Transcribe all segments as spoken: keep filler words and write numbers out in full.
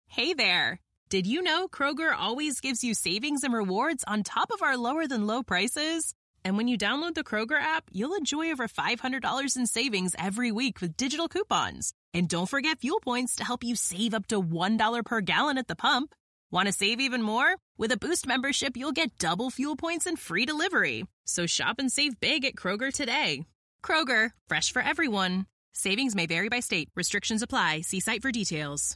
Hey there! Did you know Kroger always gives you savings and rewards on top of our lower than low prices? And when you download the Kroger app, you'll enjoy over five hundred dollars in savings every week with digital coupons. And don't forget fuel points to help you save up to one dollar per gallon at the pump. Want to save even more? With a Boost membership, you'll get double fuel points and free delivery. So shop and save big at Kroger today. Kroger, fresh for everyone. Savings may vary by state. Restrictions apply. See site for details.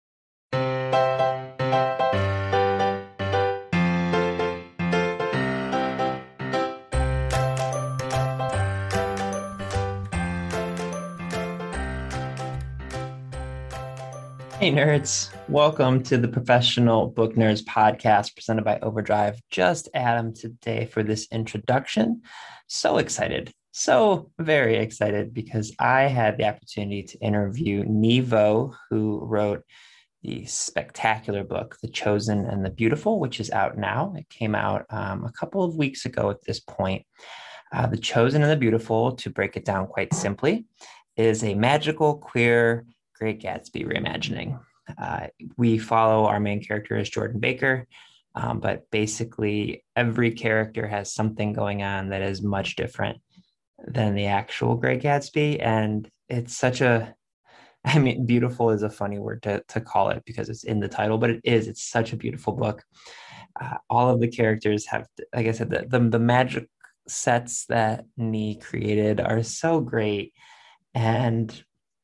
Hey nerds, welcome to the Professional Book Nerds podcast presented by Overdrive. Just Adam today for this introduction. So excited, so very excited because I had the opportunity to interview Nhi Vo, who wrote the spectacular book, The Chosen and the Beautiful, which is out now. It came out um, a couple of weeks ago at this point. Uh, the Chosen and the Beautiful, to break it down quite simply, is a magical, queer, Great Gatsby reimagining. Uh, we follow our main character as Jordan Baker, um, but basically every character has something going on that is much different than the actual Great Gatsby. And it's such a, I mean, beautiful is a funny word to, to call it because it's in the title, but it is, it's such a beautiful book. Uh, all of the characters have, like I said, the, the, the magic sets that Nhi created are so great. And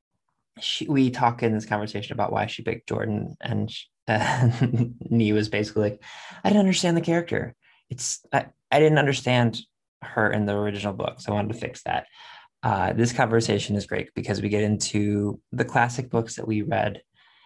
She, we talk in this conversation about why she picked Jordan, and, she, and Nhi was basically like, I didn't understand the character. It's I, I didn't understand her in the original book, so I wanted to fix that. Uh, this conversation is great because we get into the classic books that we read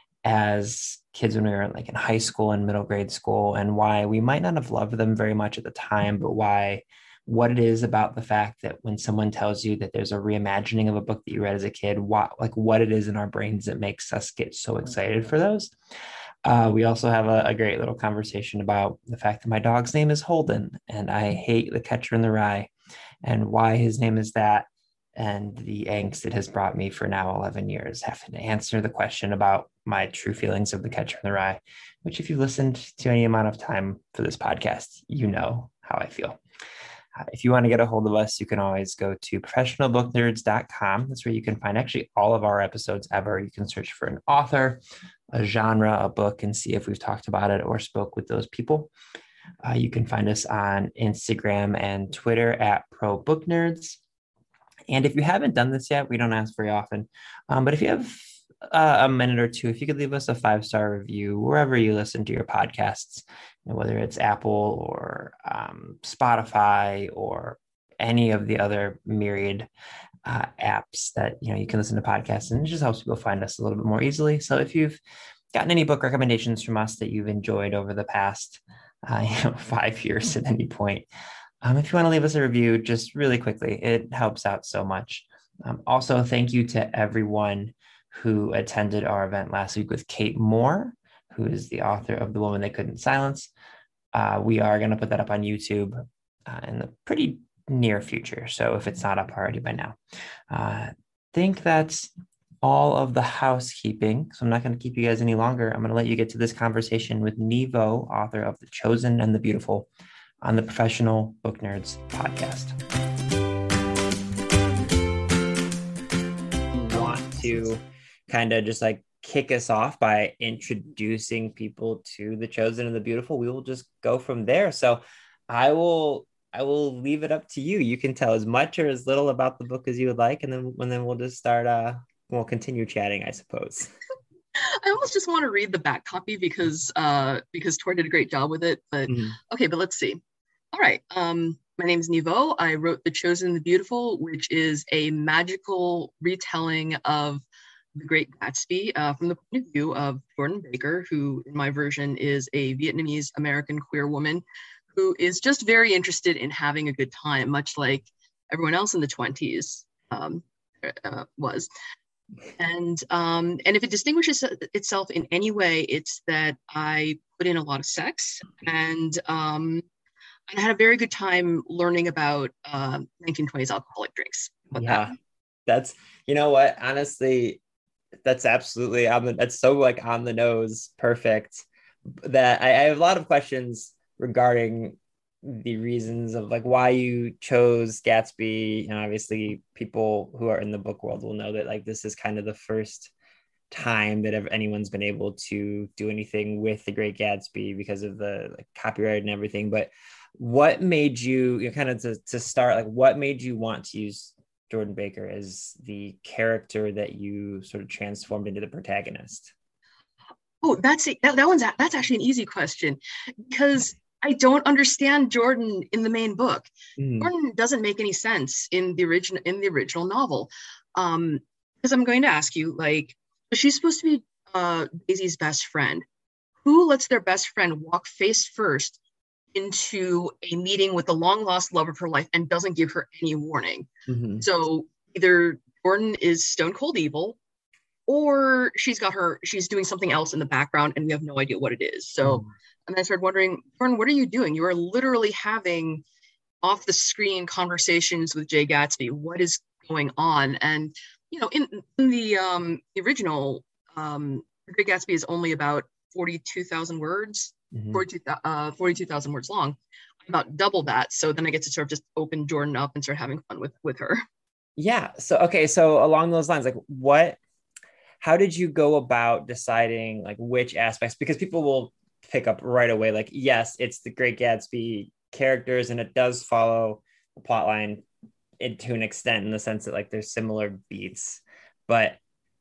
as kids when we were like in high school and middle grade school, and why we might not have loved them very much at the time, but why what it is about the fact that when someone tells you that there's a reimagining of a book that you read as a kid, what like what it is in our brains that makes us get so excited for those. Uh, we also have a, a great little conversation about the fact that my dog's name is Holden, and I hate The Catcher in the Rye, and why his name is that, and the angst it has brought me for now eleven years, having to answer the question about my true feelings of The Catcher in the Rye, which if you've listened to any amount of time for this podcast, you know how I feel. Uh, if you want to get a hold of us, you can always go to professional book nerds dot com. That's where you can find actually all of our episodes ever. You can search for an author, a genre, a book, and see if we've talked about it or spoke with those people. Uh, you can find us on Instagram and Twitter at Pro Book Nerds. And if you haven't done this yet, we don't ask very often, um, but if you have uh, a minute or two, if you could leave us a five-star review wherever you listen to your podcasts, you know, whether it's Apple or um, Spotify or any of the other myriad uh, apps that, you know, you can listen to podcasts, and it just helps people find us a little bit more easily. So if you've gotten any book recommendations from us that you've enjoyed over the past uh, you know, five years at any point, um, if you want to leave us a review, just really quickly, it helps out so much. Um, also, thank you to everyone who attended our event last week with Kate Moore, who is the author of The Woman They Couldn't Silence. Uh, we are going to put that up on YouTube uh, in the pretty near future. So if it's not up already by now, I uh, think that's all of the housekeeping. So I'm not going to keep you guys any longer. I'm going to let you get to this conversation with Nhi Vo, author of The Chosen and the Beautiful, on the Professional Book Nerds podcast. I want to kind of just like kick us off by introducing people to The Chosen and the Beautiful. We will just go from there. So I will I will leave it up to you. You can tell as much or as little about the book as you would like, and then and then we'll just start uh we'll continue chatting, I suppose. I almost just want to read the back copy because uh because Tor did a great job with it. But mm-hmm. Okay, but let's see. All right. Um my name is Nhi Vo. I wrote The Chosen and the Beautiful, which is a magical retelling of The Great Gatsby uh, from the point of view of Jordan Baker, who in my version is a Vietnamese American queer woman who is just very interested in having a good time, much like everyone else in the twenties um, uh, was. And um, and if it distinguishes itself in any way, it's that I put in a lot of sex, and um, I had a very good time learning about uh, nineteen twenties alcoholic drinks. Yeah, that? that's, you know what, honestly, That's absolutely on the, that's so like on the nose, perfect. That I, I have a lot of questions regarding the reasons of like why you chose Gatsby. And obviously people who are in the book world will know that like this is kind of the first time that anyone's been able to do anything with The Great Gatsby because of the like, copyright and everything. But what made you, you know, kind of to, to start, like what made you want to use Jordan Baker as the character that you sort of transformed into the protagonist? Oh, that's it. That, that one's that's actually an easy question because I don't understand Jordan in the main book. Mm. Jordan doesn't make any sense in the original in the original novel. Um, because I'm going to ask you, like, she's supposed to be uh, Daisy's best friend. Who lets their best friend walk face first into a meeting with the long lost love of her life and doesn't give her any warning? Mm-hmm. So either Jordan is stone cold evil, or she's got her, she's doing something else in the background and we have no idea what it is. So, mm. and I started wondering, Jordan, what are you doing? You are literally having off the screen conversations with Jay Gatsby. What is going on? And, you know, in, in the, um, the original, um, The Great Gatsby is only about forty-two thousand words, mm-hmm. forty-two thousand words long, about double that. So then I get to sort of just open Jordan up and start having fun with, with her. Yeah. So, okay. So along those lines, like what, how did you go about deciding like which aspects, because people will pick up right away, like, yes, it's the Great Gatsby characters and it does follow the plot line it, to an extent in the sense that like there's similar beats, but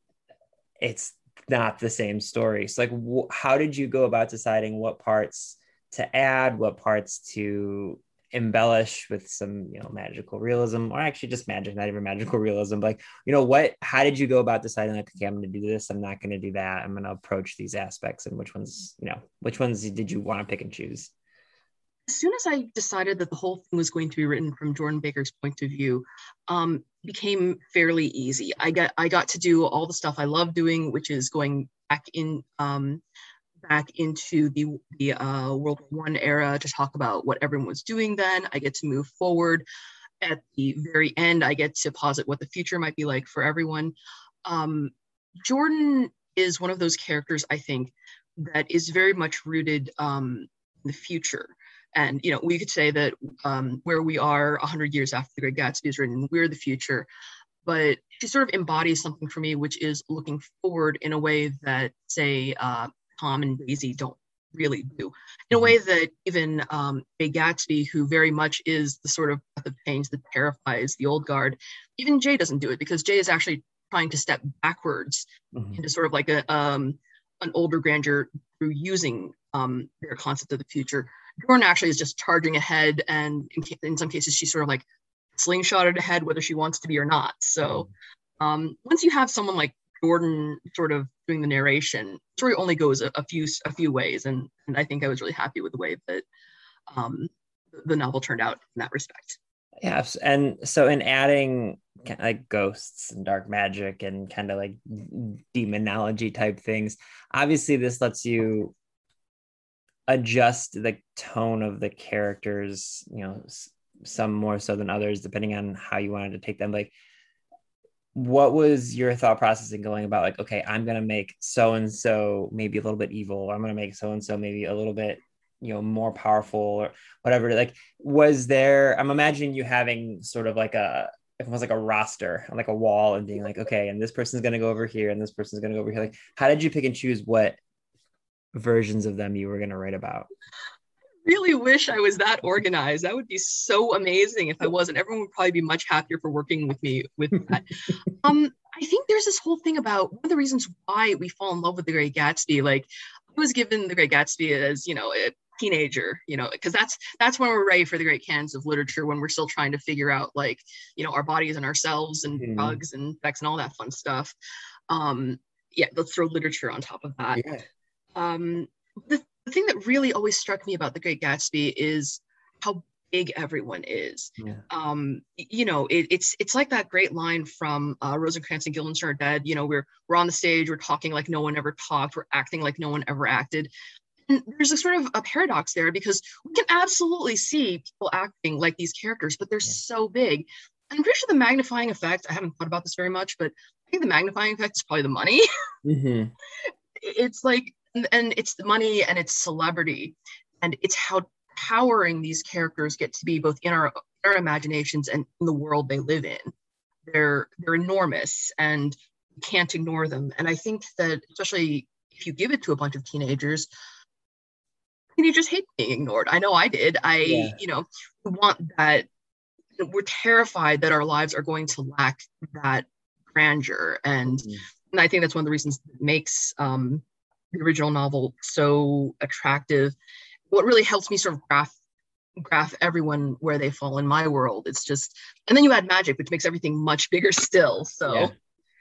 it's not the same story. So like, wh- how did you go about deciding what parts to add, what parts to embellish with some, you know, magical realism, or actually just magic, not even magical realism, but like, you know, what, how did you go about deciding like, okay, I'm going to do this, I'm not going to do that, I'm going to approach these aspects, and which ones, you know, which ones did you want to pick and choose? As soon as I decided that the whole thing was going to be written from Jordan Baker's point of view, um, became fairly easy. I got, I got to do all the stuff I love doing, which is going back in, um, back into the the uh, World War One era to talk about what everyone was doing then. I get to move forward. At the very end, I get to posit what the future might be like for everyone. Um, Jordan is one of those characters, I think, that is very much rooted um, in the future. And, you know, we could say that um, where we are one hundred years after The Great Gatsby is written, we're the future. But she sort of embodies something for me, which is looking forward in a way that, say, uh, Tom and Daisy don't really do, in a way that even um, Jay Gatsby, who very much is the sort of breath of change that terrifies the old guard, even Jay doesn't do it, because Jay is actually trying to step backwards mm-hmm. into sort of like a um, an older grandeur through using um, their concept of the future. Jordan actually is just charging ahead, and in, in some cases she's sort of like slingshotted ahead, whether she wants to be or not. So um, once you have someone like Jordan sort of doing the narration, the story only goes a, a few a few ways, and, and I think I was really happy with the way that um, the novel turned out in that respect. Yes, and so in adding like ghosts and dark magic and kind of like demonology type things, obviously this lets you adjust the tone of the characters, you know, some more so than others, depending on how you wanted to take them. Like, what was your thought process in going about like, okay, I'm going to make so-and-so maybe a little bit evil, or I'm going to make so-and-so maybe a little bit, you know, more powerful or whatever. Like, was there, I'm imagining you having sort of like a, it was like a roster on like a wall and being like, okay, and this person's going to go over here and this person's going to go over here. Like, how did you pick and choose what versions of them you were going to write about? Really wish I was that organized. That would be so amazing if I wasn't. Everyone would probably be much happier for working with me with that. um, I think there's this whole thing about one of the reasons why we fall in love with The Great Gatsby. Like, I was given The Great Gatsby as, you know, a teenager, you know, because that's that's when we're ready for the great cans of literature, when we're still trying to figure out, like, you know, our bodies and ourselves and mm. drugs and sex and all that fun stuff. Um, yeah, let's throw literature on top of that. Yeah. Um, the The thing that really always struck me about The Great Gatsby is how big everyone is. Yeah. Um, you know, it, it's it's like that great line from uh, Rosencrantz and Guildenstern are Dead. You know, we're we're on the stage, we're talking like no one ever talked, we're acting like no one ever acted. And there's a sort of a paradox there, because we can absolutely see people acting like these characters, but they're yeah. so big. I'm pretty sure the magnifying effect, I haven't thought about this very much, but I think the magnifying effect is probably the money. Mm-hmm. It's like, and it's the money and it's celebrity, and it's how towering these characters get to be both in our, our imaginations and in the world they live in. They're they're enormous and you can't ignore them. And I think that especially if you give it to a bunch of teenagers, teenagers hate being ignored. I know I did. I, yeah. you know, want that. We're terrified that our lives are going to lack that grandeur. And, mm-hmm. and I think that's one of the reasons that makes um, the original novel so attractive. What really helps me sort of graph graph everyone where they fall in my world. It's just, and then you add magic, which makes everything much bigger still. So yeah.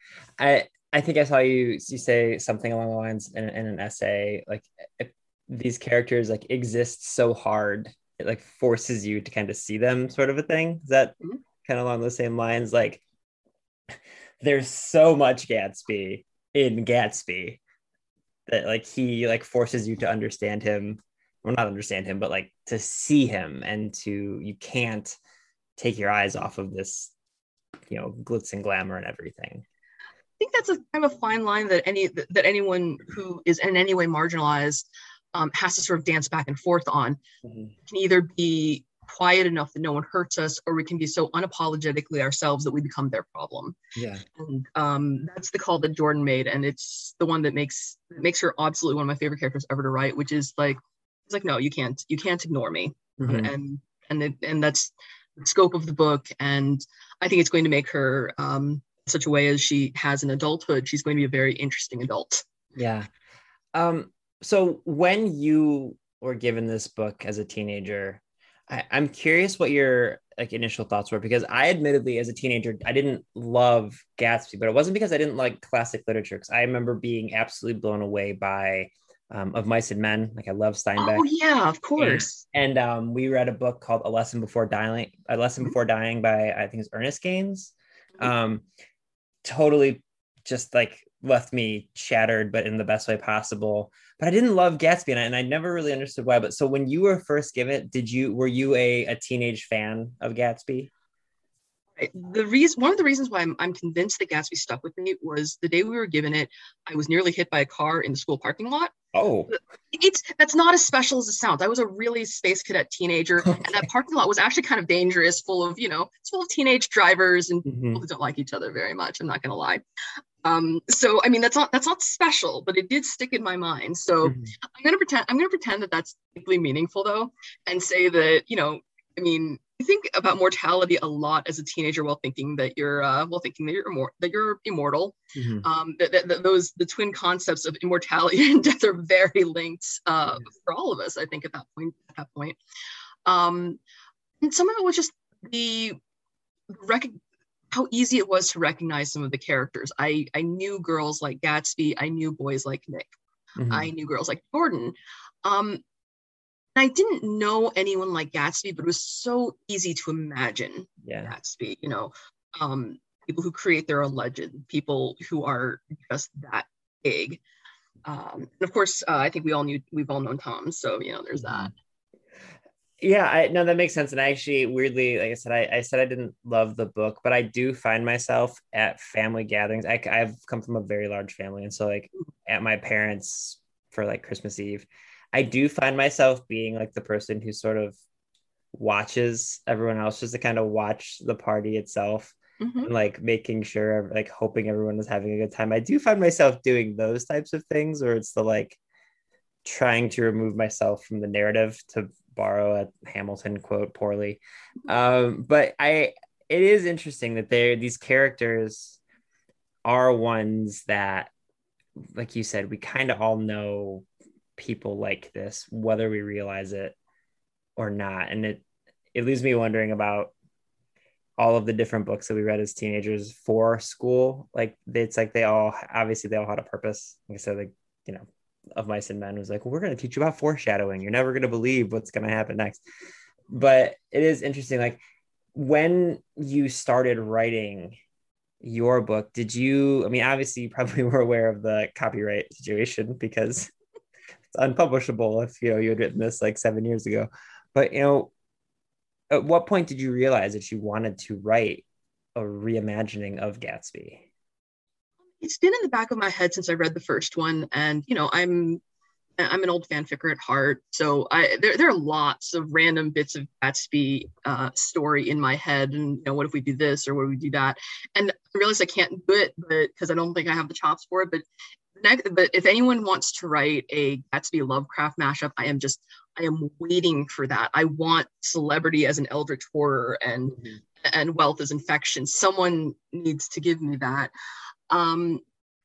I I think I saw you you say something along the lines in, in an essay, like if these characters like exist so hard, it like forces you to kind of see them, sort of a thing. Is that mm-hmm. kind of along those same lines? Like there's so much Gatsby in Gatsby that like he like forces you to understand him. Well, not understand him, but like to see him, and to, you can't take your eyes off of this, you know, glitz and glamour and everything. I think that's a kind of a fine line that any that anyone who is in any way marginalized um, has to sort of dance back and forth on. Mm-hmm. It can either be quiet enough that no one hurts us, or we can be so unapologetically ourselves that we become their problem. Yeah, and um, that's the call that Jordan made, and it's the one that makes that makes her absolutely one of my favorite characters ever to write, which is like, it's like, no, you can't, you can't ignore me. Mm-hmm. And, and, and, it, and that's the scope of the book. And I think it's going to make her um, such a way as she has in adulthood. She's going to be a very interesting adult. Yeah. Um, so when you were given this book as a teenager, I, I'm curious what your like initial thoughts were, because I admittedly as a teenager, I didn't love Gatsby, but it wasn't because I didn't like classic literature. Because I remember being absolutely blown away by Um, Of Mice and Men. Like I love Steinbeck. Oh yeah, of course. And, and um, we read a book called A Lesson Before Dying. A Lesson mm-hmm. Before Dying by I think it's Ernest Gaines. Mm-hmm. Um, totally, just like left me shattered, but in the best way possible. But I didn't love Gatsby, and I, and I never really understood why. But so when you were first given it, did you were you a, a teenage fan of Gatsby? The reason, one of the reasons why I'm, I'm convinced that Gatsby stuck with me was the day we were given it, I was nearly hit by a car in the school parking lot. Oh, it's that's not as special as it sounds. I was a really space cadet teenager, okay. and that parking lot was actually kind of dangerous, full of, you know, it's full of teenage drivers and mm-hmm. people who don't like each other very much. I'm not going to lie. Um, so, I mean, that's not that's not special, but it did stick in my mind. So mm-hmm. I'm going to pretend I'm going to pretend that that's deeply meaningful, though, and say that, you know, I mean, I think about mortality a lot as a teenager, while thinking that you're, uh, while thinking that you're immor- that you're immortal. Mm-hmm. Um, that, that, that those the twin concepts of immortality and death are very linked uh, yeah. for all of us. I think at that point, at that point, um, and some of it was just the rec- how easy it was to recognize some of the characters. I I knew girls like Gatsby. I knew boys like Nick. Mm-hmm. I knew girls like Jordan. Um, I didn't know anyone like Gatsby, but it was so easy to imagine yeah. Gatsby, you know, um, people who create their own legend, people who are just that big. Um, and of course, uh, I think we all knew, we've all known Tom. So, you know, there's that. Yeah, I no, that makes sense. And I actually, weirdly, like I said, I, I said I didn't love the book, but I do find myself at family gatherings. I, I've come from a very large family. And so like at my parents' for like Christmas Eve, I do find myself being like the person who sort of watches everyone else just to kind of watch the party itself mm-hmm. and like making sure, like hoping everyone is having a good time. I do find myself doing those types of things, or it's the like trying to remove myself from the narrative, to borrow a Hamilton quote poorly. Um, but I, it is interesting that they're, these characters are ones that, like you said, we kind of all know people like this, whether we realize it or not. And it it leaves me wondering about all of the different books that we read as teenagers for school. Like it's like they all obviously they all had a purpose. Like I said, like, you know, Of Mice and Men was like, well, we're going to teach you about foreshadowing. You're never going to believe what's going to happen next. But it is interesting, like when you started writing your book, did you, I mean, obviously you probably were aware of the copyright situation because it's unpublishable if, you know, you had written this like seven years ago. But, you know, at what point did you realize that you wanted to write a reimagining of Gatsby? It's been in the back of my head since I read the first one, and you know, I'm I'm an old fanficker at heart, so I there there are lots of random bits of Gatsby uh, story in my head, and you know, what if we do this or what if we do that? And I realize I can't do it, but because I don't think I have the chops for it. But next, but if anyone wants to write a Gatsby Lovecraft mashup, I am just I am waiting for that. I want celebrity as an eldritch horror and mm-hmm. and wealth as infection. Someone needs to give me that. Um,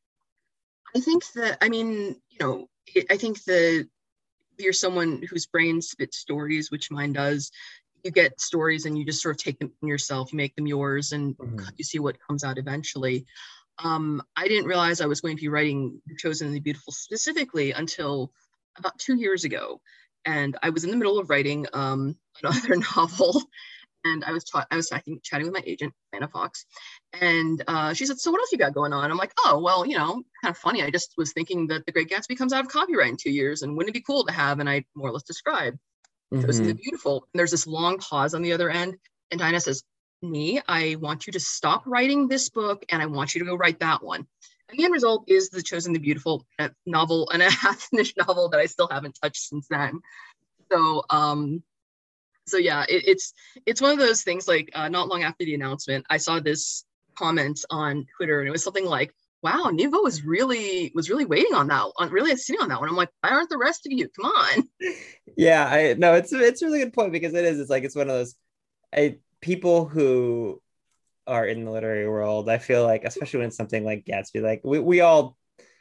I think that I mean, you know. I think that if you're someone whose brain spits stories, which mine does, you get stories and you just sort of take them in yourself, you make them yours, and mm-hmm. you see what comes out eventually. Um, I didn't realize I was going to be writing The Chosen and the Beautiful specifically until about two years ago. And I was in the middle of writing um, another novel. And I was ta- I was talking, chatting with my agent, Anna Fox, and uh, she said, "So what else you got going on?" I'm like, "Oh, well, you know, kind of funny. I just was thinking that The Great Gatsby comes out of copyright in two years, and wouldn't it be cool to have?" And I more or less described mm-hmm. Chosen the Beautiful. And there's this long pause on the other end, and Dinah says, "Nee, I want you to stop writing this book, and I want you to go write that one." And the end result is The Chosen the Beautiful, a novel, and a half-finished novel that I still haven't touched since then. So, um. So yeah, it, it's it's one of those things like uh, not long after the announcement, I saw this comment on Twitter, and it was something like, "Wow, Nivo was really was really waiting on that, on really sitting on that one." I'm like, "Why aren't the rest of you? Come on." Yeah, I no, it's it's a really good point, because it is. It's like it's one of those I, people who are in the literary world. I feel like, especially when it's something like Gatsby, like we we all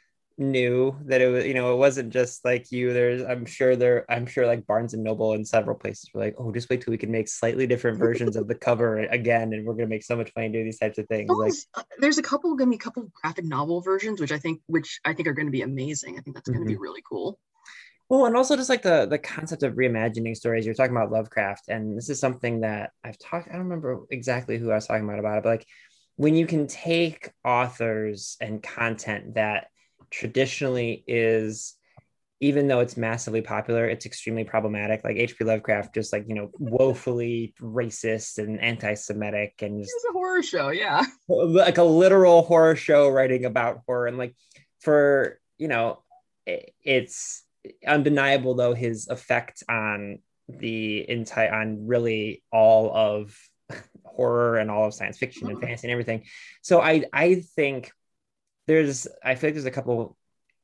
knew that it was, you know, it wasn't just like you. There's, I'm sure there, I'm sure like Barnes and Noble and several places were like, "Oh, just wait till we can make slightly different versions of the cover again, and we're gonna make so much money doing these types of things." Well, like, uh, there's a couple gonna be a couple graphic novel versions, which I think, which I think are going to be amazing. I think that's going to mm-hmm. be really cool. Well, and also just like the the concept of reimagining stories. You're talking about Lovecraft, and this is something that I've talked. I don't remember exactly who I was talking about about it, but like when you can take authors and content that traditionally is, even though it's massively popular, it's extremely problematic. Like H P Lovecraft, just like, you know, woefully racist and anti-Semitic, and just it's a horror show, yeah, like a literal horror show writing about horror. And like, for, you know, it, it's undeniable though his effect on the entire, on really all of horror and all of science fiction and fantasy and everything. So I I think there's, I feel like there's a couple,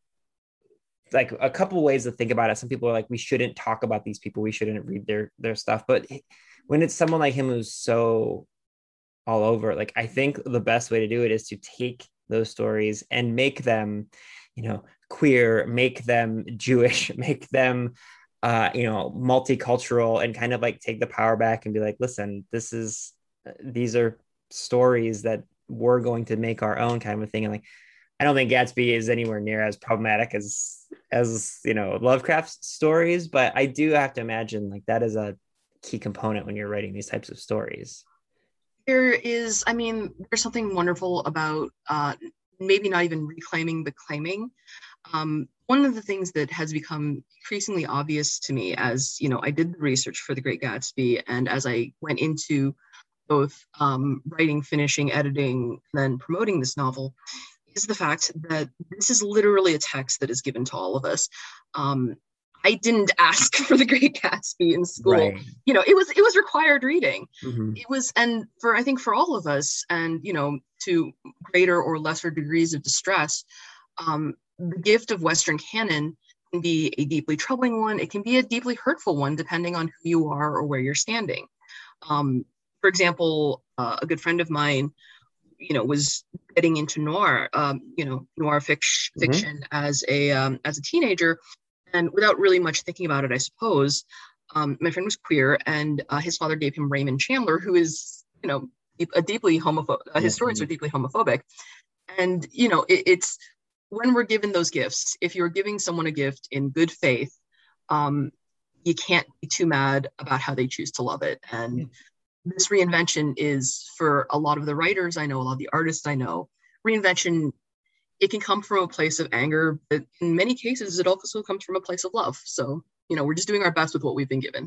like a couple ways to think about it. Some people are like, we shouldn't talk about these people, we shouldn't read their their stuff. But when it's someone like him who's so all over, like I think the best way to do it is to take those stories and make them, you know, queer, make them Jewish, make them uh you know, multicultural, and kind of like take the power back and be like, listen, this is, these are stories that we're going to make our own, kind of a thing. And like, I don't think Gatsby is anywhere near as problematic as, as, you know, Lovecraft's stories, but I do have to imagine like that is a key component when you're writing these types of stories. There is, I mean, there's something wonderful about uh, maybe not even reclaiming the claiming. Um, one of the things that has become increasingly obvious to me as, you know, I did the research for The Great Gatsby, and as I went into both um, writing, finishing, editing, and then promoting this novel, is the fact that this is literally a text that is given to all of us. Um, I didn't ask for The Great Gatsby in school. Right. You know, it was it was required reading. Mm-hmm. It was, and for I think for all of us, and you know, to greater or lesser degrees of distress, um, the gift of Western canon can be a deeply troubling one. It can be a deeply hurtful one, depending on who you are or where you're standing. Um, for example, uh, a good friend of mine, you know, was getting into noir, um, you know, noir fiction, mm-hmm. fiction as a um, as a teenager, and without really much thinking about it, I suppose, um, my friend was queer, and uh, his father gave him Raymond Chandler, who is, you know, a deeply homophobic. Uh, his stories are deeply homophobic, and you know, it, it's when we're given those gifts. If you're giving someone a gift in good faith, um, you can't be too mad about how they choose to love it, and. Mm-hmm. This reinvention is, for a lot of the writers I know, a lot of the artists I know, reinvention, it can come from a place of anger, but in many cases, it also comes from a place of love. So, you know, we're just doing our best with what we've been given.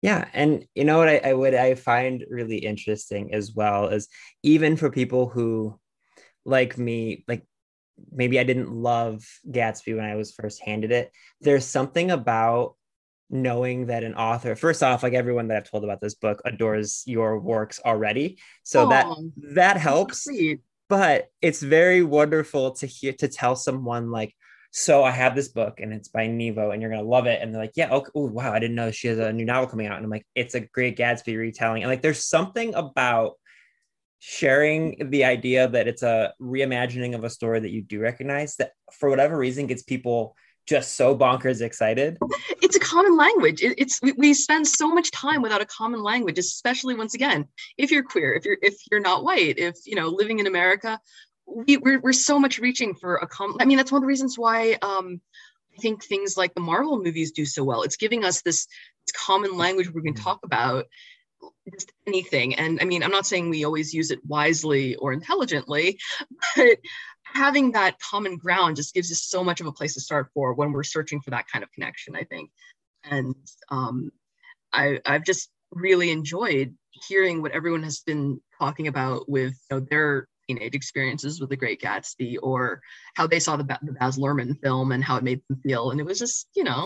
Yeah. And you know what I, I would I find really interesting as well is even for people who like me, like maybe I didn't love Gatsby when I was first handed it. There's something about knowing that an author, first off, like everyone that I've told about this book adores your works already. So that Oh, that that's so helps. sweet. But it's very wonderful to hear to tell someone like, so I have this book and it's by Nevo and you're gonna love it. And they're like, yeah, okay, oh wow, I didn't know she has a new novel coming out. And I'm like, it's a great Gatsby retelling. And like there's something about sharing the idea that it's a reimagining of a story that you do recognize that for whatever reason gets people just so bonkers excited. It's a common language. It, it's we, we spend so much time without a common language, especially once again, if you're queer, if you're if you're not white, if you know living in America, we, we're we're so much reaching for a common. I mean, that's one of the reasons why um, I think things like the Marvel movies do so well. It's giving us this, this common language we can talk about just anything. And I mean, I'm not saying we always use it wisely or intelligently, but having that common ground just gives us so much of a place to start for when we're searching for that kind of connection, I think. And um, I, I've just really enjoyed hearing what everyone has been talking about with you know, their teenage experiences with The Great Gatsby, or how they saw the, the Baz Luhrmann film and how it made them feel. And it was just, you know.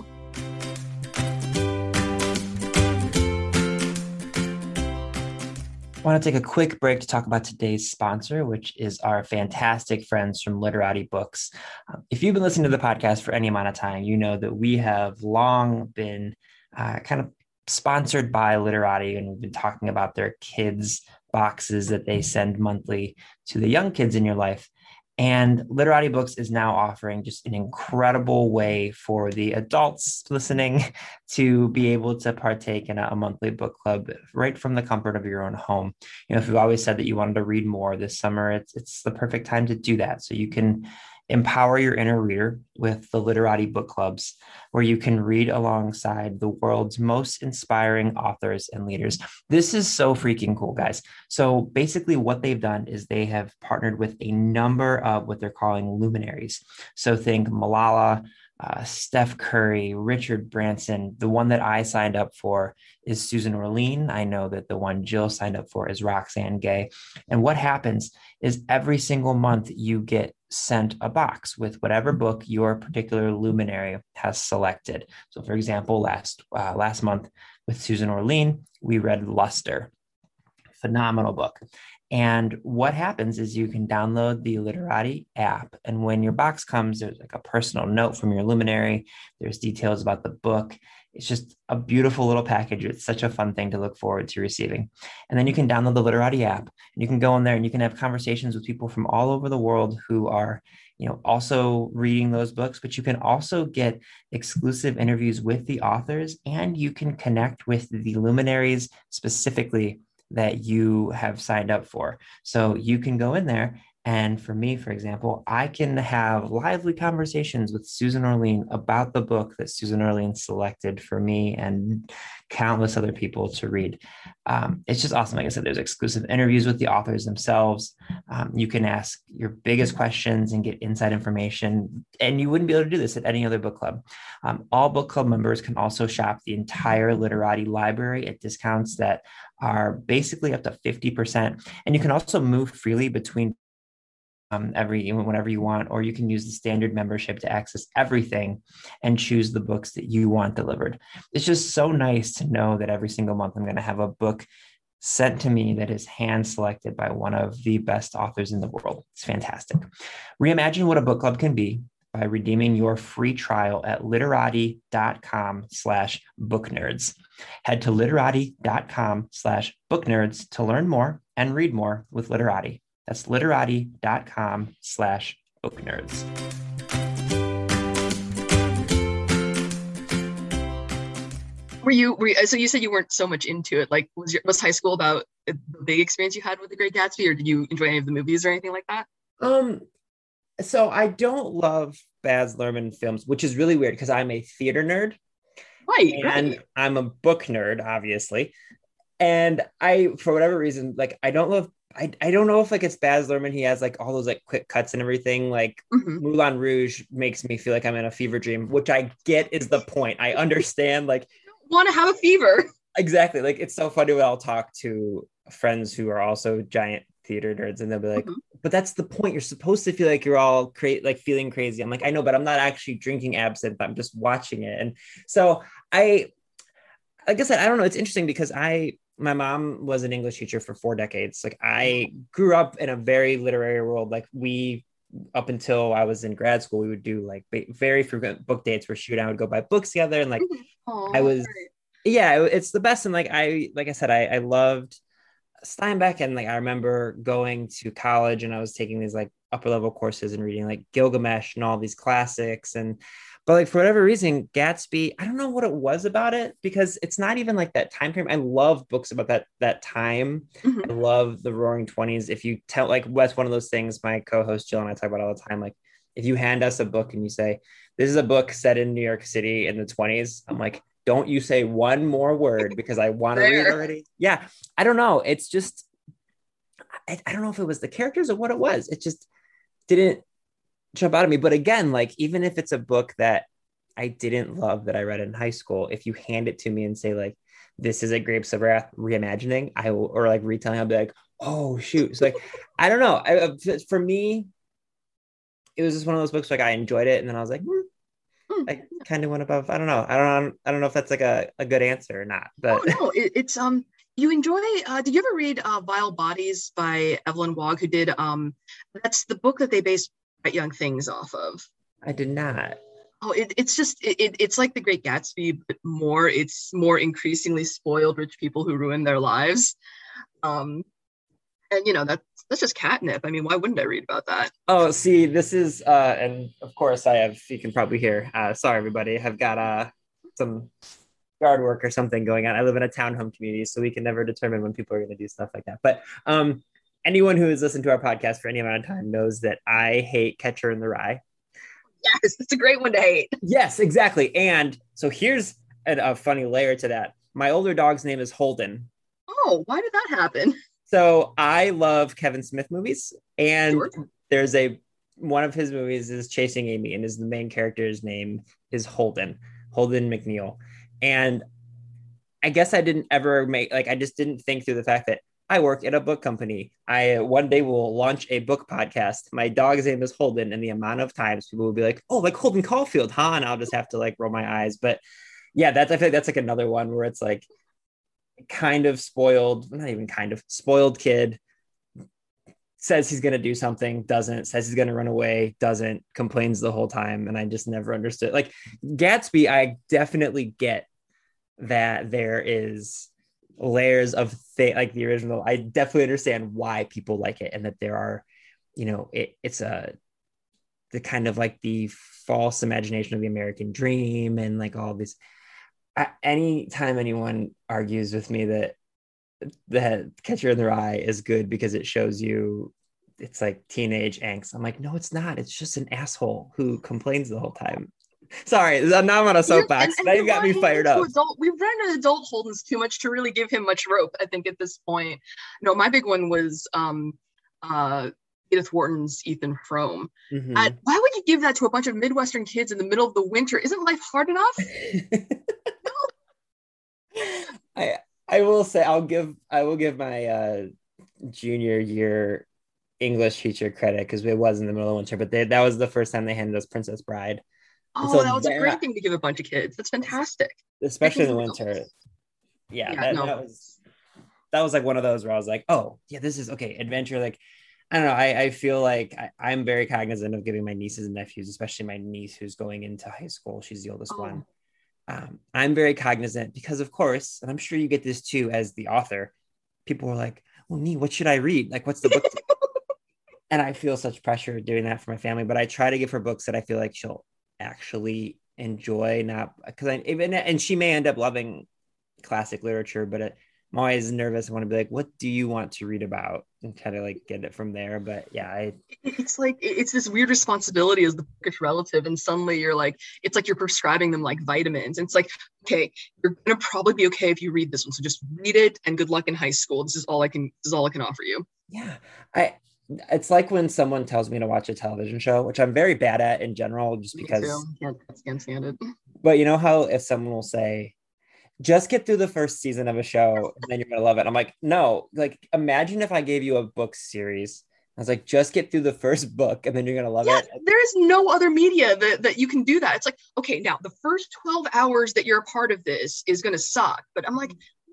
I want to take a quick break to talk about today's sponsor, which is our fantastic friends from Literati Books. Um, if you've been listening to the podcast for any amount of time, you know that we have long been uh, kind of sponsored by Literati, and we've been talking about their kids' boxes that they send monthly to the young kids in your life. And Literati Books is now offering just an incredible way for the adults listening to be able to partake in a, a monthly book club right from the comfort of your own home. You know, if you've always said that you wanted to read more this summer, it's it's the perfect time to do that. So you can empower your inner reader with the Literati book clubs, where you can read alongside the world's most inspiring authors and leaders. This is so freaking cool, guys. So basically what they've done is they have partnered with a number of what they're calling luminaries. So think Malala, uh, Steph Curry, Richard Branson. The one that I signed up for is Susan Orlean. I know that the one Jill signed up for is Roxane Gay. And what happens is every single month you get sent a box with whatever book your particular luminary has selected. So for example, last uh, last month with Susan Orlean, we read Luster. Phenomenal book. And what happens is you can download the Literati app. And when your box comes, there's like a personal note from your luminary. There's details about the book. It's just a beautiful little package. It's such a fun thing to look forward to receiving. And then you can download the Literati app and you can go in there and you can have conversations with people from all over the world who are, you know, also reading those books, but you can also get exclusive interviews with the authors, and you can connect with the luminaries specifically that you have signed up for. So you can go in there. And for me, for example, I can have lively conversations with Susan Orlean about the book that Susan Orlean selected for me and countless other people to read. Um, it's just awesome. Like I said, there's exclusive interviews with the authors themselves. Um, you can ask your biggest questions and get inside information. And you wouldn't be able to do this at any other book club. Um, all book club members can also shop the entire Literati library at discounts that are basically up to fifty percent. And you can also move freely between Um, every whenever you want, or you can use the standard membership to access everything and choose the books that you want delivered. It's just so nice to know that every single month I'm going to have a book sent to me that is hand selected by one of the best authors in the world. It's fantastic. Reimagine what a book club can be by redeeming your free trial at literati.com slash book nerds. Head to literati.com slash book nerds to learn more and read more with Literati. That's literati.com slash book nerds. Were you, were you, so you said you weren't so much into it. Like, was your, was high school about the big experience you had with The Great Gatsby, or did you enjoy any of the movies or anything like that? Um, so I don't love Baz Luhrmann films, which is really weird because I'm a theater nerd. Right, and right. I'm a book nerd, obviously. And I, for whatever reason, like, I don't love I, I don't know if like it's Baz Luhrmann. He has like all those like quick cuts and everything. Like mm-hmm. Moulin Rouge makes me feel like I'm in a fever dream, which I get is the point. I understand. Like, want to have a fever. exactly. Like, it's so funny when I'll talk to friends who are also giant theater nerds, and they'll be like, mm-hmm. but that's the point. You're supposed to feel like you're all cra- like feeling crazy. I'm like, I know, but I'm not actually drinking absinthe. I'm just watching it. And so I, like I said, I don't know. It's interesting because I, my mom was an English teacher for four decades. Like, I grew up in a very literary world. Like, we, up until I was in grad school, we would do like very frequent book dates where she and I would go buy books together. And like, Aww, I was, right. yeah, it's the best. And like, I, like I said, I, I loved Steinbeck. And like, I remember going to college and I was taking these like upper level courses and reading like Gilgamesh and all these classics. And, but like, for whatever reason, Gatsby, I don't know what it was about it, because it's not even like that time frame. I love books about that, that time. Mm-hmm. I love the Roaring Twenties. If you tell, like, that's one of those things my co-host Jill and I talk about all the time. Like, if you hand us a book and you say, this is a book set in New York City in the twenties, I'm like, don't you say one more word, because I want to read already. Yeah. I don't know. It's just, I, I don't know if it was the characters or what it was. It just didn't jump out at me. But again, like, even if it's a book that I didn't love that I read in high school, if you hand it to me and say like, this is a Grapes of Wrath reimagining, I will, or like retelling, I'll be like, oh shoot. So like, I don't know. I, for me, it was just one of those books, like, I enjoyed it. And then I was like, hmm, I kind of went above. I don't know. I don't. I don't know if that's like a, a good answer or not. But oh, no, it, it's um. You enjoy? Uh, did you ever read uh, Vile Bodies by Evelyn Waugh, who did um? That's the book that they based Bright Young Things off of. I did not. Oh, it, it's just it, it. It's like The Great Gatsby, but more. It's more increasingly spoiled rich people who ruin their lives. Um, and you know that's that's just catnip. I mean, why wouldn't I read about that? Oh, see, this is uh, and of course I have. You can probably hear. Uh, sorry, everybody. I've got uh some yard work or something going on. I live in a townhome community, so we can never determine when people are going to do stuff like that. But um, anyone who has listened to our podcast for any amount of time knows that I hate Catcher in the Rye. Yes, it's a great one to hate. Yes, exactly. And so here's a, a funny layer to that. My older dog's name is Holden. Oh, why did that happen? So I love Kevin Smith movies, and sure. there's a one of his movies is Chasing Amy, and his the main character's name is Holden, Holden McNeil. And I guess I didn't ever make like I just didn't think through the fact that I work at a book company. I one day will launch a book podcast. My dog's name is Holden, and the amount of times people will be like, "Oh, like Holden Caulfield, huh?" And I'll just have to like roll my eyes. But yeah, that's I feel like that's like another one where it's like, kind of spoiled, not even kind of spoiled kid says he's going to do something, doesn't, says he's going to run away, doesn't, complains the whole time. And I just never understood. Like Gatsby, I definitely get that there is layers of th- like the original. I definitely understand why people like it, and that there are, you know, it, it's a, the kind of like the false imagination of the American dream and like all this. Anytime anyone argues with me that that Catcher in the Rye is good because it shows you it's like teenage angst, I'm like, no, it's not. It's just an asshole who complains the whole time. Sorry, now I'm on a soapbox. And, and now you got me fired up. Adult, we've run into adult Holdens too much to really give him much rope, I think, at this point. No, my big one was um, uh, Edith Wharton's Ethan Frome. Mm-hmm. Uh, why would you give that to a bunch of Midwestern kids in the middle of the winter? Isn't life hard enough? I I will say I'll give I will give my uh, junior year English teacher credit, because it was in the middle of winter, but they, that was the first time they handed us Princess Bride. Oh, so that was a great thing to give a bunch of kids. That's fantastic, especially in the winter. Yeah, yeah that, no. that was that was like one of those where I was like, oh yeah, this is okay, adventure. Like I don't know, I, I feel like I, I'm very cognizant of giving my nieces and nephews, especially my niece who's going into high school. She's the oldest oh. one. Um, I'm very cognizant because, of course, and I'm sure you get this too as the author, people are like, well, Nee, what should I read? Like, what's the book? And I feel such pressure doing that for my family, but I try to give her books that I feel like she'll actually enjoy, not because I even, and she may end up loving classic literature, but it, I'm always nervous. I want to be like, what do you want to read about? And kind of like get it from there. But yeah, I, it's like, it's this weird responsibility as the bookish relative. And suddenly you're like, it's like you're prescribing them like vitamins. And it's like, okay, you're going to probably be okay if you read this one. So just read it and good luck in high school. This is all I can, this is all I can offer you. Yeah. I, it's like when someone tells me to watch a television show, which I'm very bad at in general, just because. Me too. Can't, can't stand it. But you know how if someone will say, just get through the first season of a show and then you're gonna love it. I'm like, no, like imagine if I gave you a book series. I was like, just get through the first book and then you're gonna love yeah, it. There is no other media that, that you can do that. It's like, okay, now the first twelve hours that you're a part of this is gonna suck. But I'm like,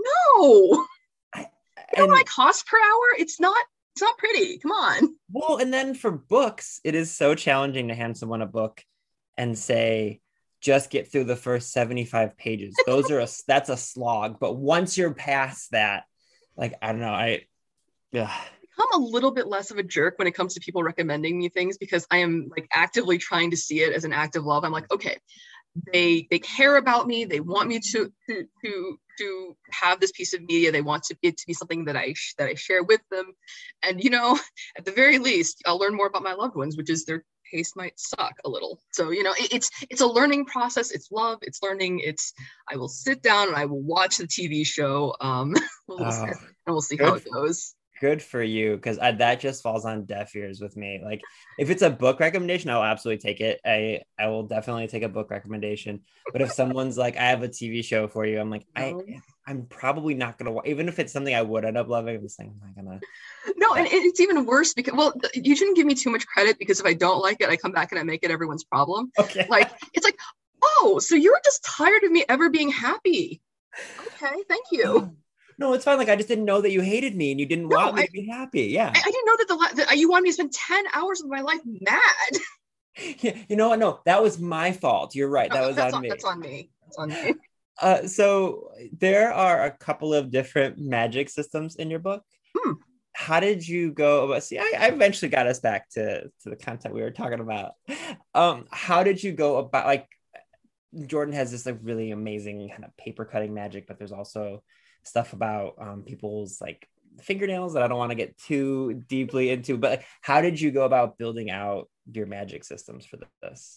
no. I, you know what I cost per hour? It's not, it's not pretty. Come on. Well, and then for books, it is so challenging to hand someone a book and say, just get through the first seventy-five pages. Those are a, that's a slog. But once you're past that, like, I don't know, I, yeah. I'm a little bit less of a jerk when it comes to people recommending me things because I am like actively trying to see it as an act of love. I'm like, okay, they they care about me. They want me to to to to have this piece of media. They want to, it to be something that I that I share with them. And you know, at the very least, I'll learn more about my loved ones, which is their taste might suck a little. So you know, it, it's it's a learning process. It's love. It's learning. It's I will sit down and I will watch the T V show. Um, we'll, oh, and we'll see how it goes. Good for you, because that just falls on deaf ears with me. Like if it's a book recommendation, I'll absolutely take it. I I will definitely take a book recommendation. But if someone's like, I have a T V show for you, I'm like, I I'm probably not gonna watch. Even if it's something I would end up loving, I'm just like, I'm not gonna. No, and it's even worse because, well, you shouldn't give me too much credit because if I don't like it, I come back and I make it everyone's problem. Okay. Like it's like, oh, so you were just tired of me ever being happy. Okay, thank you. No, it's fine. Like, I just didn't know that you hated me and you didn't no, want me I, to be happy. Yeah. I, I didn't know that the that you wanted me to spend ten hours of my life mad. Yeah, you know what? No, that was my fault. You're right. That no, was on, on me. That's on me. That's on me. Uh, so there are a couple of different magic systems in your book. Hmm. How did you go about, see, I, I eventually got us back to, to the content we were talking about. Um, how did you go about, like, Jordan has this like really amazing kind of paper cutting magic, but there's also stuff about um, people's like fingernails that I don't want to get too deeply into, but like, how did you go about building out your magic systems for this?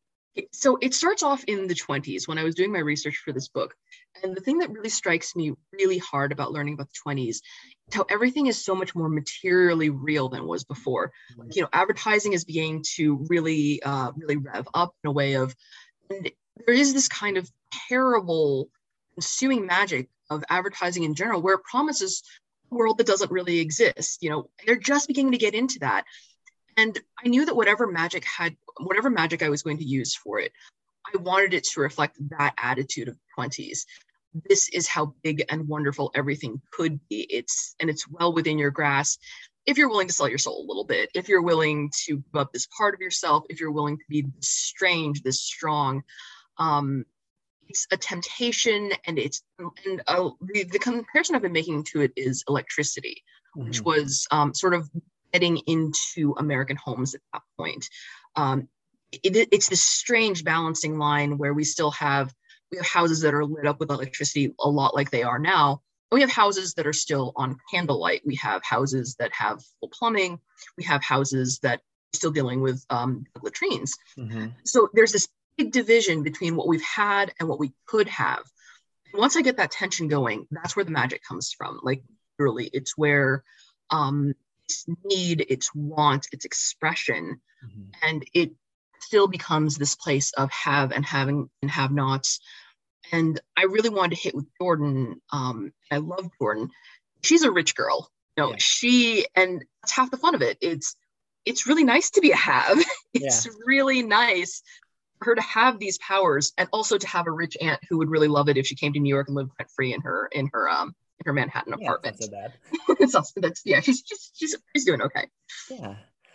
So it starts off in the twenties when I was doing my research for this book. And the thing that really strikes me really hard about learning about the twenties is how everything is so much more materially real than it was before. Like, you know, advertising is beginning to really, uh, really rev up in a way of, and there is this kind of terrible consuming magic of advertising in general, where it promises a world that doesn't really exist. You know, they're just beginning to get into that. And I knew that whatever magic had, whatever magic I was going to use for it, I wanted it to reflect that attitude of the twenties. This is how big and wonderful everything could be. It's, and it's well within your grasp. If you're willing to sell your soul a little bit, if you're willing to give up this part of yourself, if you're willing to be this strange, this strong, um, it's a temptation, and it's and uh, the, the comparison I've been making to it is electricity, mm-hmm. which was um, sort of heading into American homes at that point. Um, it, it's this strange balancing line where we still have we have houses that are lit up with electricity a lot like they are now. We have houses that are still on candlelight. We have houses that have full plumbing. We have houses that are still dealing with um, latrines. Mm-hmm. So there's this big division between what we've had and what we could have. And once I get that tension going, that's where the magic comes from. Like literally, it's where um, it's need, it's want, it's expression, mm-hmm. and it still becomes this place of have and having and have nots. And I really wanted to hit with Jordan. Um, I love Jordan. She's a rich girl. You know, yeah. she and that's half the fun of it. It's it's really nice to be a have. It's yeah. really nice for her to have these powers, and also to have a rich aunt who would really love it if she came to New York and lived rent free in her in her um in her Manhattan apartment. Yeah, that's so bad. It's also, that's yeah, she's she's she's she's doing okay. Yeah,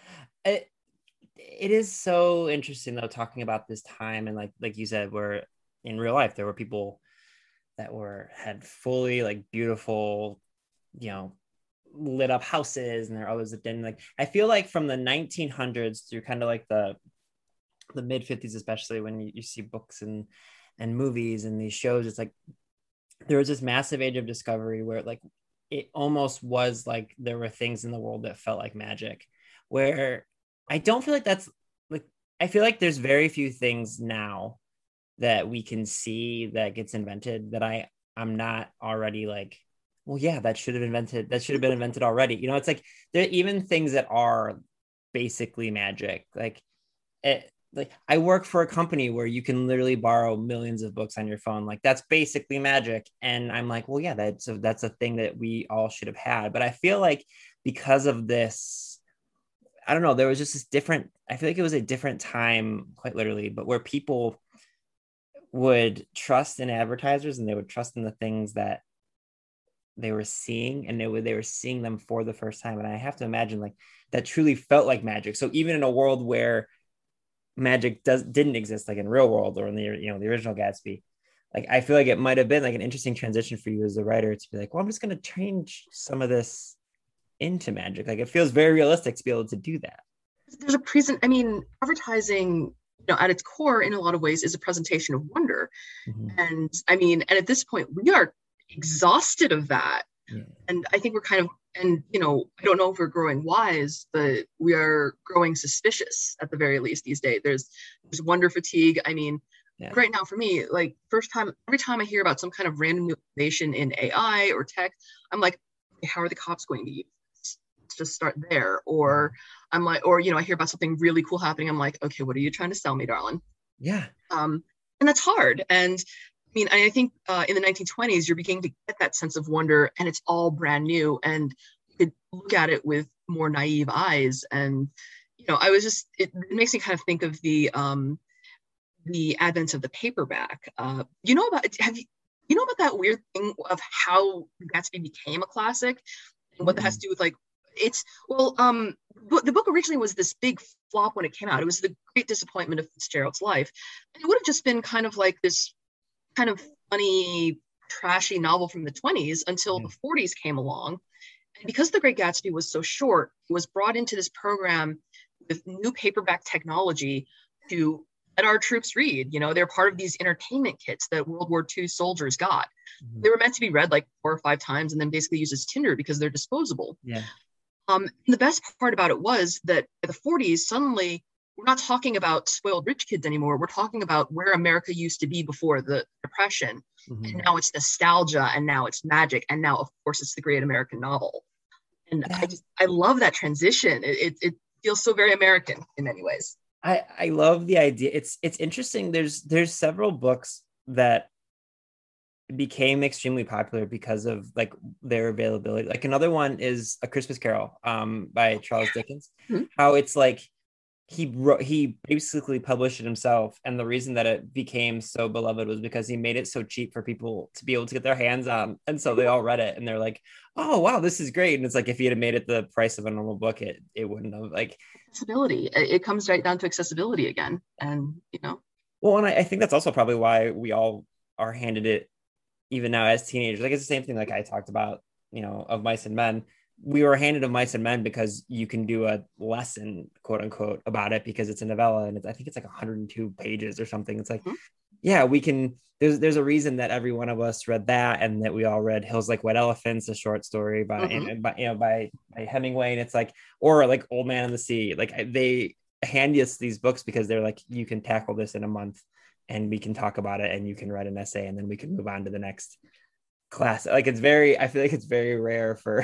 it it is so interesting though, talking about this time, and like like you said, where in real life there were people that were had fully like beautiful, you know, lit up houses, and they're always then like I feel like from the nineteen hundreds through kind of like the the mid fifties, especially when you, you see books and and movies and these shows, it's like there was this massive age of discovery where like it almost was like there were things in the world that felt like magic, where I don't feel like that's like I feel like there's very few things now that we can see that gets invented that I I'm not already like, well, yeah, that should have invented that should have been invented already. You know, it's like there even things that are basically magic, like it like I work for a company where you can literally borrow millions of books on your phone. Like that's basically magic. And I'm like, well, yeah, that's a, that's a thing that we all should have had. But I feel like because of this, I don't know, there was just this different, I feel like it was a different time, quite literally, but where people would trust in advertisers and they would trust in the things that they were seeing, and they were, they were seeing them for the first time. And I have to imagine like that truly felt like magic. So even in a world where magic does didn't exist, like in real world or in the, you know, the original Gatsby, like I feel like it might have been like an interesting transition for you as a writer to be like, well, I'm just going to change some of this into magic. Like it feels very realistic to be able to do that. There's a present, I mean, advertising, you know, at its core in a lot of ways is a presentation of wonder. Mm-hmm. And I mean, and at this point we are exhausted of that. Yeah. And I think we're kind of, and you know, I don't know if we're growing wise, but we are growing suspicious at the very least these days. There's there's wonder fatigue. I mean, yeah. Right now for me, like first time, every time I hear about some kind of random innovation in A I or tech, I'm like, how are the cops going to use this? Let's just start there. Or I'm like, or you know, I hear about something really cool happening. I'm like, okay, what are you trying to sell me, darling? Yeah. Um, and that's hard. And I mean, I think uh, in the nineteen twenties, you're beginning to get that sense of wonder, and it's all brand new, and you could look at it with more naive eyes. And, you know, I was just, it, it makes me kind of think of the um, the advent of the paperback. Uh, you know about, have you, you know about that weird thing of how Gatsby became a classic and what mm-hmm. that has to do with like, it's, well, um, the book originally was this big flop when it came out. It was the great disappointment of Fitzgerald's life. And it would have just been kind of like this kind of funny, trashy novel from the twenties until mm-hmm. the forties came along. And because The Great Gatsby was so short, it was brought into this program with new paperback technology to let our troops read. You know, they're part of these entertainment kits that World War Two soldiers got. Mm-hmm. They were meant to be read like four or five times and then basically used as Tinder because they're disposable. Yeah. Um, and the best part about it was that by the forties, suddenly we're not talking about spoiled rich kids anymore. We're talking about where America used to be before the Depression. Mm-hmm. And now it's nostalgia, and now it's magic. And now, of course, it's the great American novel. And yeah. I just, I love that transition. It, it, it feels so very American in many ways. I, I love the idea. It's, it's interesting. There's, there's several books that became extremely popular because of like their availability. Like another one is A Christmas Carol um, by Charles Dickens. Mm-hmm. How it's like, he wrote, he basically published it himself. And the reason that it became so beloved was because he made it so cheap for people to be able to get their hands on. And so they all read it and they're like, oh, wow, this is great. And it's like, if he had made it the price of a normal book, it, it wouldn't have like accessibility. It comes right down to accessibility again. And, you know, well, and I, I think that's also probably why we all are handed it even now as teenagers. Like it's the same thing, like I talked about, you know, of Mice and Men. We were handed of Mice and Men because you can do a lesson, quote unquote, about it because it's a novella and it's, I think it's like one hundred two pages or something. It's like, mm-hmm. yeah, we can, there's there's a reason that every one of us read that and that we all read Hills Like White Elephants, a short story by, mm-hmm. and, by you know, by, by Hemingway. And it's like, or like Old Man in the Sea. Like they hand us these books because they're like, you can tackle this in a month and we can talk about it and you can write an essay and then we can move on to the next class. Like it's very, I feel like it's very rare for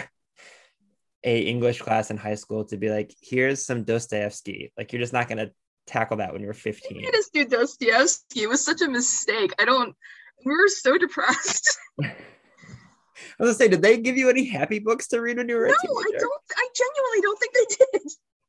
a English class in high school to be like, here's some Dostoevsky. Like you're just not going to tackle that when you're fifteen. I just do Dostoevsky. It was such a mistake. I don't, we were so depressed. I was gonna say, did they give you any happy books to read when you were no, a teenager? I don't, I genuinely don't think they did.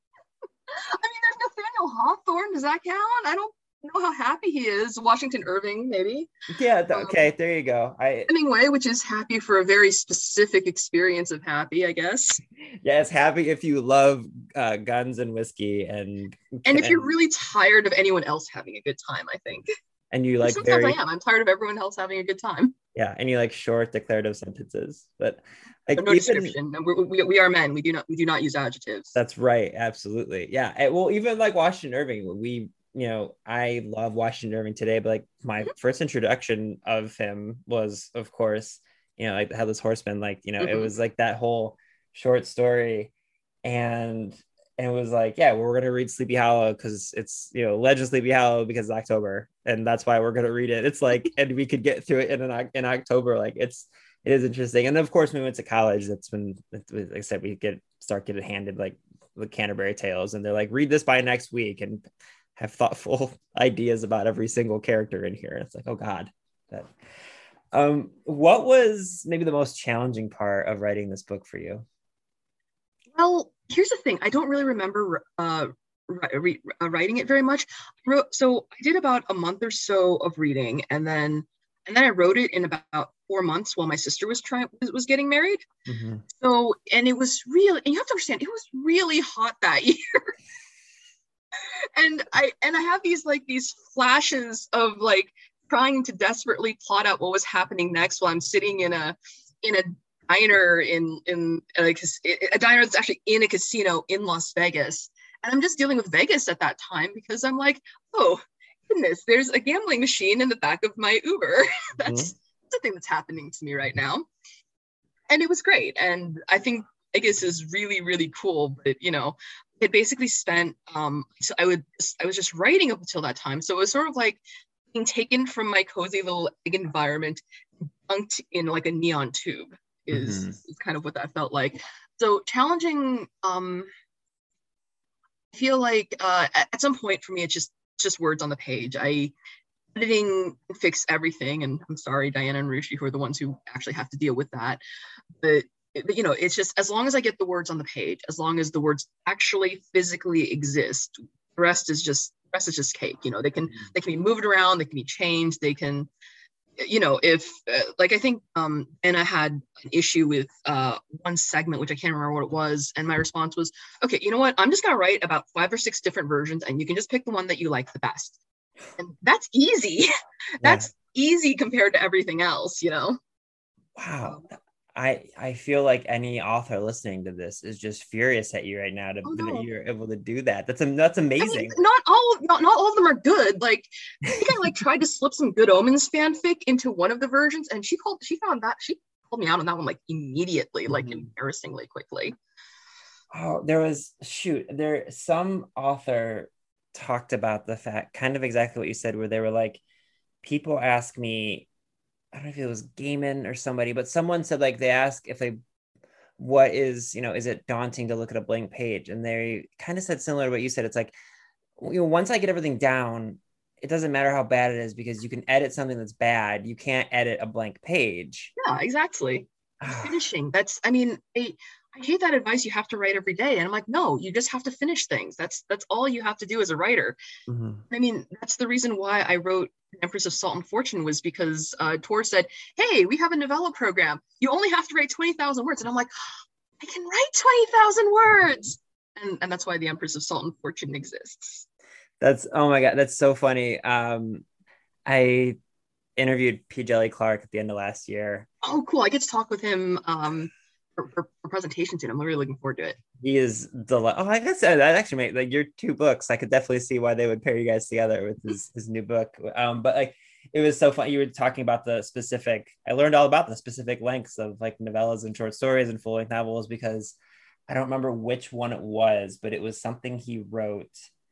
I mean, there's Nathaniel Hawthorne. Does that count? I don't know how happy he is. Washington Irving, maybe. Yeah, th- okay, um, there you go. I Hemingway, which is happy for a very specific experience of happy, I guess. Yeah, it's happy if you love uh, guns and whiskey and and, and if you're really tired of anyone else having a good time, I think. And you like sometimes very... I am. I'm tired of everyone else having a good time. Yeah, and you like short declarative sentences, but like no even... description. We, we, we are men. We do not we do not use adjectives. That's right. Absolutely. Yeah. And, well, even like Washington Irving, we. You know, I love Washington Irving today, but like my first introduction of him was, of course, you know, like the Headless Horseman, like, you know, mm-hmm. it was like that whole short story. And, and it was like, yeah, well, we're going to read Sleepy Hollow because it's, you know, Legend of Sleepy Hollow because it's October. And that's why we're going to read it. It's like, and we could get through it in an, in October. Like it's, it is interesting. And of course, we went to college. That's when, like I said, we get, start getting handed like the Canterbury Tales and they're like, read this by next week. And have thoughtful ideas about every single character in here. It's like, oh God. That um what was maybe the most challenging part of writing this book for you? Well, here's the thing. I don't really remember uh, re- uh, writing it very much. I wrote, so I did about a month or so of reading, and then and then I wrote it in about four months while my sister was trying was getting married. Mm-hmm. So, and it was really, and you have to understand, it was really hot that year. and I and I have these like these flashes of like trying to desperately plot out what was happening next while I'm sitting in a in a diner in in a, a diner that's actually in a casino in Las Vegas, and I'm just dealing with Vegas at that time because I'm like, oh goodness, there's a gambling machine in the back of my Uber. that's, mm-hmm. that's the thing that's happening to me right now, and it was great. And I think Vegas is really really cool, but you know, it basically spent um so I would I was just writing up until that time, so it was sort of like being taken from my cozy little egg environment, dunked in like a neon tube. Is, mm-hmm. is kind of what that felt like. So challenging, um, I feel like uh, at, at some point for me, it's just just words on the page. I editing fix everything, and I'm sorry, Diana and Rushi, who are the ones who actually have to deal with that. But, but you know, it's just as long as I get the words on the page, as long as the words actually physically exist, the rest is just the rest is just cake. You know, they can mm-hmm. they can be moved around, they can be changed, they can. You know, if uh, like I think um, Anna had an issue with uh, one segment, which I can't remember what it was, and my response was, okay, you know what? I'm just gonna write about five or six different versions, and you can just pick the one that you like the best. And that's easy. that's yeah. easy compared to everything else, you know. Wow, I I feel like any author listening to this is just furious at you right now to, oh, no. that you're able to do that. That's that's amazing. I mean, not all not, not all of them are good. Like I think I like tried to slip some Good Omens fanfic into one of the versions, and she called she found that she called me out on that one like immediately, mm-hmm. like embarrassingly quickly. Oh, there was shoot there some author talked about the fact, kind of exactly what you said, where they were like, people ask me, I don't know if it was Gaiman or somebody, but someone said like they ask if they, what is, you know, is it daunting to look at a blank page? And they kind of said similar to what you said. It's like, you know, once I get everything down, it doesn't matter how bad it is because you can edit something that's bad. You can't edit a blank page. Yeah, exactly. Finishing. That's, I mean, I, I hate that advice. You have to write every day. And I'm like, no, you just have to finish things. That's, that's all you have to do as a writer. Mm-hmm. I mean, that's the reason why I wrote Empress of Salt and Fortune, was because uh, Tor said, hey, we have a novella program. You only have to write twenty thousand words. And I'm like, I can write twenty thousand words. And, and that's why the Empress of Salt and Fortune exists. That's, oh my God, that's so funny. Um, I interviewed P. Jelly Clark at the end of last year. Oh, cool. I get to talk with him um, for, for, for presentations, and I'm really looking forward to it. He is the, oh, I guess that actually made like your two books. I could definitely see why they would pair you guys together with his, his new book. Um, but like, it was so fun. You were talking about the specific, I learned all about the specific lengths of like novellas and short stories and full length novels, because I don't remember which one it was, but it was something he wrote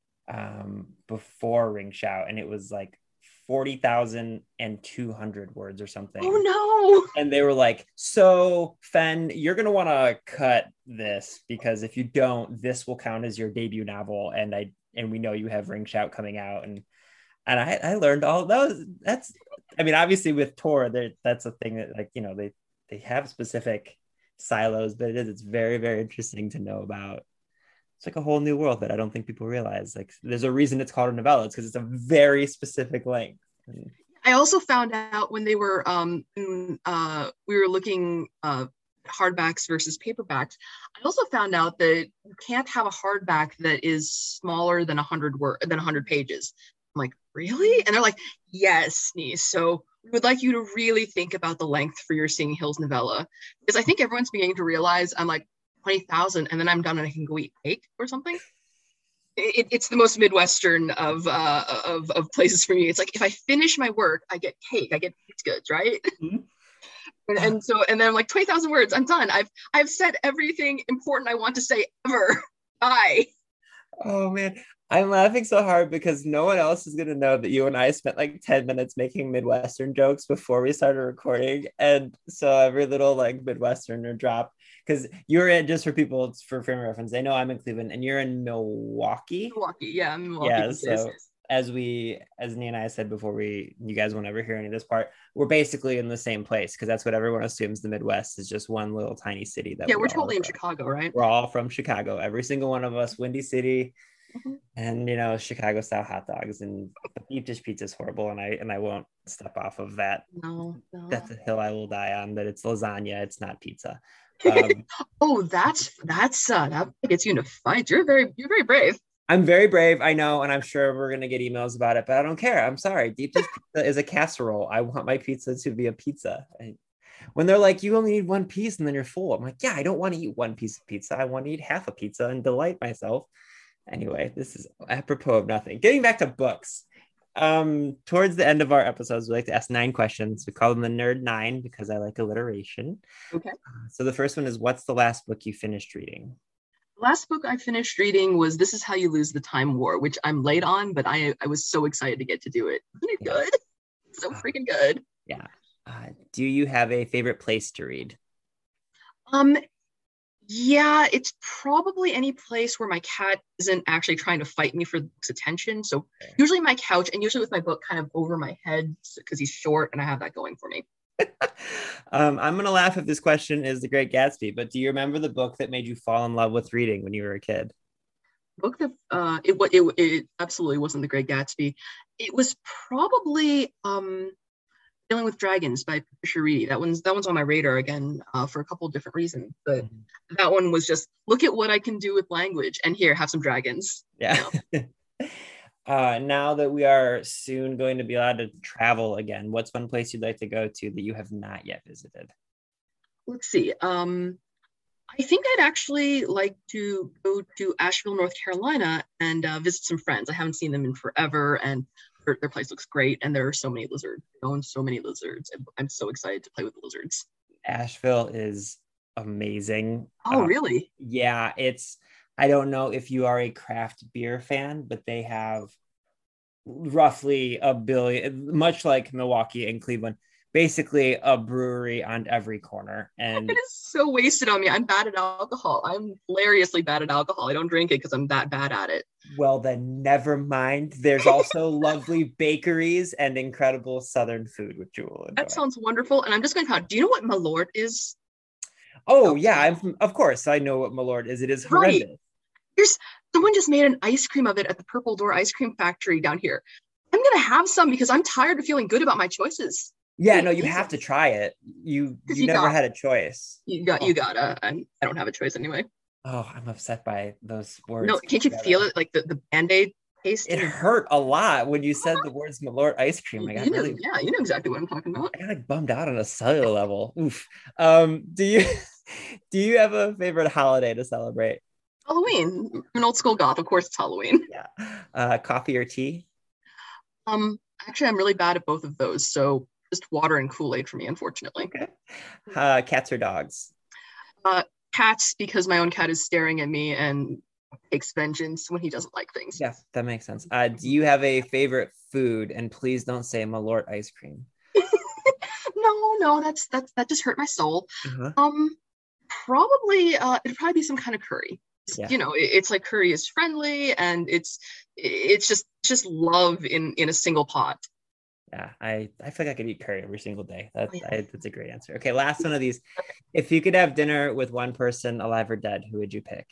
um, before Ring Shout. And it was like forty thousand two hundred words or something. Oh no. And they were like, so Fen, you're going to want to cut this, because if you don't, this will count as your debut novel. And I, and we know you have Ring Shout coming out. And, and I, I learned all of those. That's, I mean, obviously with Tor, there, that's a thing that like, you know, they, they have specific silos, but it is, it's very, very interesting to know about. It's like a whole new world that I don't think people realize. Like there's a reason it's called a novella. It's because it's a very specific length. I also found out when they were, um, uh, we were looking uh, hardbacks versus paperbacks. I also found out that you can't have a hardback that is smaller than a hundred word than a hundred pages. I'm like, really? And they're like, yes, niece. So we would like you to really think about the length for your Singing Hills novella, because I think everyone's beginning to realize I'm like twenty thousand and then I'm done and I can go eat cake or something. It, it's the most Midwestern of, uh, of of places for me. It's like, if I finish my work, I get cake, I get baked goods, right? Mm-hmm. and, and so, and then I'm like, twenty thousand words, I'm done. I've I've said everything important I want to say ever. Bye. Oh man, I'm laughing so hard because no one else is going to know that you and I spent like ten minutes making Midwestern jokes before we started recording. And so every little like Midwesterner drop, because you're in, just for people, for frame of reference, they know I'm in Cleveland and you're in Milwaukee. Milwaukee, yeah, I'm in Milwaukee. Yeah, so as we, as Nia and I said before, we, you guys won't ever hear any of this part, we're basically in the same place because that's what everyone assumes the Midwest is, just one little tiny city. That yeah, we we're totally in from. Chicago, right? We're all from Chicago, every single one of us, Windy City, mm-hmm. and you know, Chicago style hot dogs, and deep dish pizza is horrible, and I and I won't step off of that. No, no. That's a hill I will die on. That it's lasagna, it's not pizza. Um, oh, that's that's uh, that gets you into fights. You're very you're very brave. I'm very brave, I know, and I'm sure we're gonna get emails about it, but I don't care. I'm sorry. Deep dish pizza is a casserole. I want my pizza to be a pizza. I, when they're like, you only need one piece and then you're full, I'm like, yeah, I don't want to eat one piece of pizza. I want to eat half a pizza and delight myself. Anyway, this is apropos of nothing. Getting back to books. Um, towards the end of our episodes, we like to ask nine questions. We call them the Nerd Nine because I like alliteration. Okay. Uh, so the first one is, what's the last book you finished reading? The last book I finished reading was This Is How You Lose the Time War, which I'm late on, but I I was so excited to get to do it. Isn't it good? Yeah. So freaking good. Yeah. Uh, do you have a favorite place to read? Um, yeah, it's probably any place where my cat isn't actually trying to fight me for the book's attention. So okay. Usually my couch, and usually with my book kind of over my head because he's short and I have that going for me. um, I'm going to laugh if this question is The Great Gatsby, but do you remember the book that made you fall in love with reading when you were a kid? Book that uh, it, it, it absolutely wasn't The Great Gatsby. It was probably um, Dealing with Dragons by Patricia Reedy. That one's that one's on my radar again uh, for a couple of different reasons. But mm-hmm. that one was just, look at what I can do with language, and here, have some dragons. Yeah. You know? uh, now that we are soon going to be allowed to travel again, what's one place you'd like to go to that you have not yet visited? Let's see. Um, I think I'd actually like to go to Asheville, North Carolina, and uh, visit some friends. I haven't seen them in forever, and their, their place looks great, and there are so many lizards. They own so many lizards. I'm so excited to play with the lizards. Asheville is amazing. Oh, uh, really? Yeah, it's, I don't know if you are a craft beer fan, but they have roughly a billion, much like Milwaukee and Cleveland, basically a brewery on every corner. And it is so wasted on me. I'm bad at alcohol. I'm hilariously bad at alcohol. I don't drink it because I'm that bad at it. Well, then never mind. There's also lovely bakeries and incredible Southern food, which you will enjoy. That sounds wonderful. And I'm just going to count. Do you know what Malort is? Oh, yeah. I'm from, of course, I know what Malort is. It is horrendous. Right. There's someone just made an ice cream of it at the Purple Door Ice Cream Factory down here. I'm going to have some because I'm tired of feeling good about my choices. Yeah, no, you have to try it. You you, you never got, had a choice. You got you gotta. I'm, I don't have a choice anyway. Oh, I'm upset by those words. No, can't you together. feel it? Like the, the Band-Aid taste? It hurt a lot when you said the words Malort ice cream. I got you know, really, yeah, you know exactly what I'm talking about. I got like bummed out on a cellular level. Oof. Um, do you do you have a favorite holiday to celebrate? Halloween. I'm an old school goth. Of course, it's Halloween. Yeah. Uh, coffee or tea? Um, actually, I'm really bad at both of those. So just water and Kool-Aid for me, unfortunately. Okay. Uh, cats or dogs? Uh, cats, because my own cat is staring at me and takes vengeance when he doesn't like things. Yeah, that makes sense. Uh, do you have a favorite food? And please don't say Malort ice cream. no, no, that's that's that just hurt my soul. Uh-huh. Um, probably uh, it'd probably be some kind of curry. Yeah. You know, it, it's like curry is friendly, and it's it's just just love in in a single pot. Yeah, I, I feel like I could eat curry every single day. That's, oh, yeah. I, that's a great answer. Okay, last one of these. If you could have dinner with one person, alive or dead, who would you pick?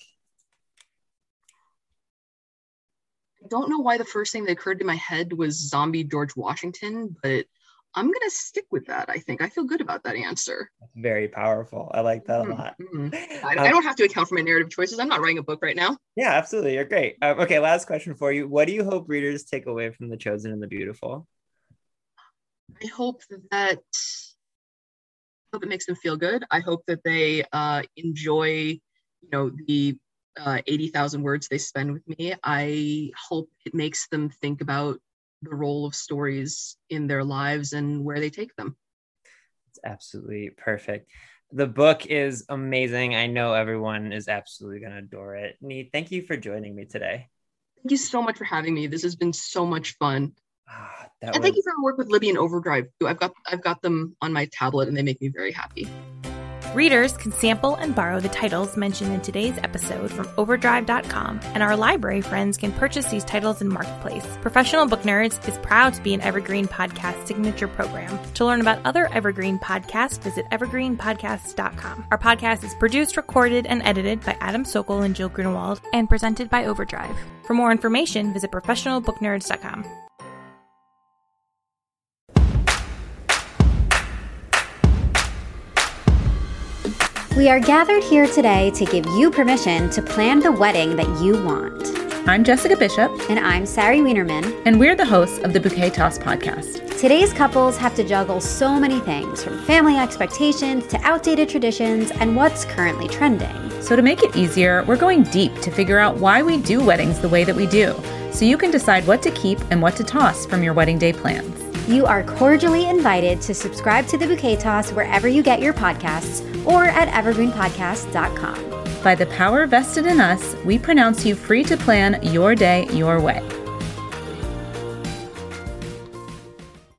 I don't know why the first thing that occurred to my head was zombie George Washington, but I'm going to stick with that, I think. I feel good about that answer. That's very powerful. I like that mm-hmm. a lot. Mm-hmm. I, um, I don't have to account for my narrative choices. I'm not writing a book right now. Yeah, absolutely. You're great. Um, okay, last question for you. What do you hope readers take away from The Chosen and the Beautiful? I hope that I hope it makes them feel good. I hope that they uh, enjoy, you know, the uh, eighty thousand words they spend with me. I hope it makes them think about the role of stories in their lives and where they take them. It's absolutely perfect. The book is amazing. I know everyone is absolutely going to adore it. Nee, thank you for joining me today. Thank you so much for having me. This has been so much fun. Ah, and was... thank you for your work with Libby and Overdrive too. I've got I've got them on my tablet and they make me very happy. Readers can sample and borrow the titles mentioned in today's episode from overdrive dot com, and our library friends can purchase these titles in Marketplace. Professional Book Nerds is proud to be an Evergreen Podcast signature program. To learn about other Evergreen podcasts, visit evergreen podcasts dot com. Our podcast is produced, recorded, and edited by Adam Sokol and Jill Grunewald, and presented by Overdrive. For more information, visit professional book nerds dot com. We are gathered here today to give you permission to plan the wedding that you want. I'm Jessica Bishop. And I'm Sari Wienerman. And we're the hosts of the Bouquet Toss podcast. Today's couples have to juggle so many things, from family expectations to outdated traditions and what's currently trending. So to make it easier, we're going deep to figure out why we do weddings the way that we do, so you can decide what to keep and what to toss from your wedding day plans. You are cordially invited to subscribe to the Bouquet Toss wherever you get your podcasts or at evergreen podcast dot com. By the power vested in us, we pronounce you free to plan your day your way.